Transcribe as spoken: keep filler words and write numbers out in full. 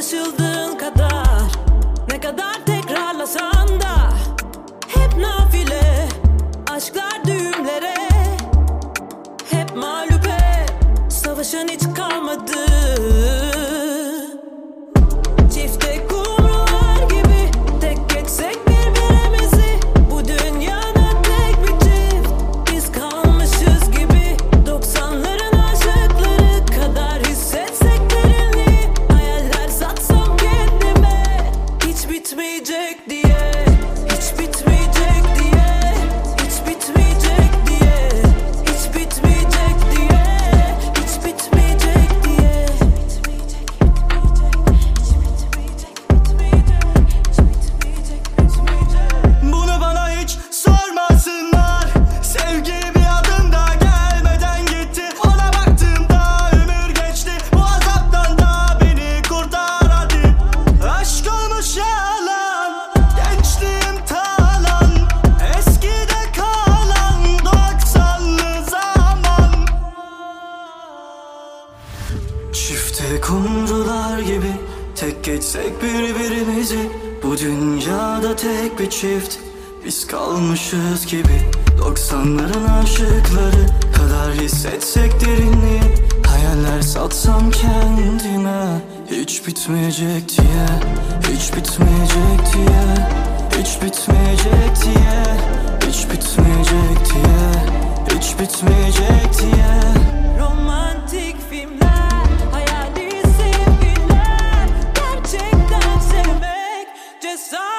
Alışıldığın kadar, ne kadar tekrarlasan da hep nafile, aşklar düğümlere, hep mağlupe, savaşan hiç kalmadı. Çifte kumrular gibi tek geçsek birbirimizi, bu dünyada tek bir çift biz kalmışız gibi. Doksanların aşıkları kadar hissetsek derinliği, hayaller satsam kendime hiç bitmeyecek diye, hiç bitmeyecek diye, hiç bitmeyecek diye, hiç bitmeyecek diye, hiç bitmeyecek diye. Bunu bana hiç sormasınlar. Sevgi bir adımda gelmeden gitti. Ona baktığımda ömür geçti. Bu azaptan da beni kurtar hadi. Aşk olmuş yalan, gençliğim talan, eskide kalan doksanlı zaman. Çifte kumrular gibi tek geçsek birbirimizi, bu dünyada tek bir çift biz kalmışız gibi. Doksanların aşıkları kadar hissetsek derinliği, hayaller satsam kendime hiç bitmeyecek diye, hiç bitmeyecek diye, hiç bitmeyecek diye, hiç bitmeyecek diye, hiç bitmeyecek diye. Romantik filmler, hayali sevgiler, gerçekten sevmek cesaret.